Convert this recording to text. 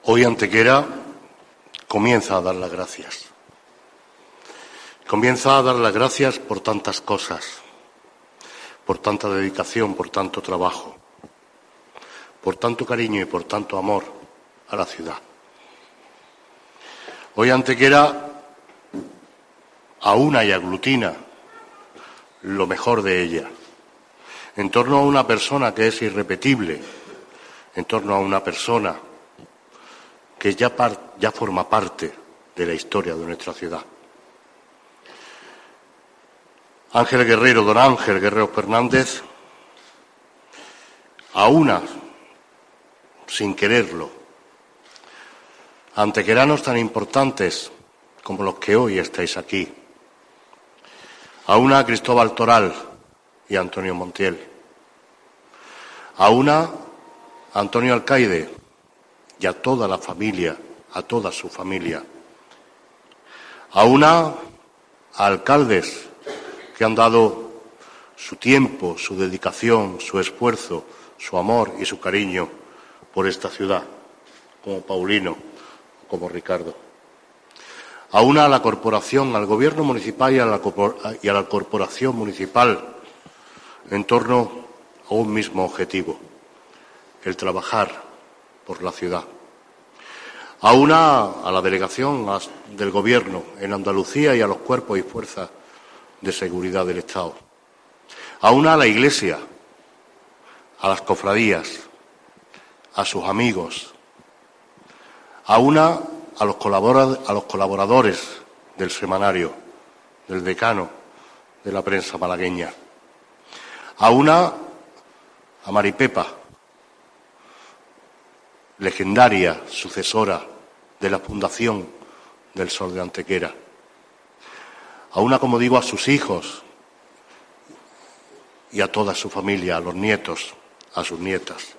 Hoy Antequera comienza a dar las gracias. Comienza a dar las gracias por tantas cosas, por tanta dedicación, por tanto trabajo, por tanto cariño y por tanto amor a la ciudad. Hoy Antequera aúna y aglutina lo mejor de ella, en torno a una persona que es irrepetible, en torno a una persona que ya forma parte de la historia de nuestra ciudad. Ángel Guerrero, don Ángel Guerrero Fernández, aúna, sin quererlo, antequeranos tan importantes como los que hoy estáis aquí. Aúna a Cristóbal Toral y a Antonio Montiel. Aúna a Antonio Alcaide y a toda la familia, a toda su familia. Aúna a alcaldes que han dado su tiempo, su dedicación, su esfuerzo, su amor y su cariño por esta ciudad, como Paulino, como Ricardo. Aúna a la corporación, al gobierno municipal y a la corporación municipal en torno a un mismo objetivo, el trabajar por la ciudad. Aúna a la delegación del Gobierno en Andalucía y a los cuerpos y fuerzas de seguridad del Estado. Aúna a la Iglesia, a las cofradías, a sus amigos. Aúna a los colaboradores del semanario, del decano de la prensa malagueña. Aúna a Maripepa, legendaria sucesora de la Fundación del Sol de Antequera. Aúna, como digo, a sus hijos y a toda su familia, a los nietos, a sus nietas.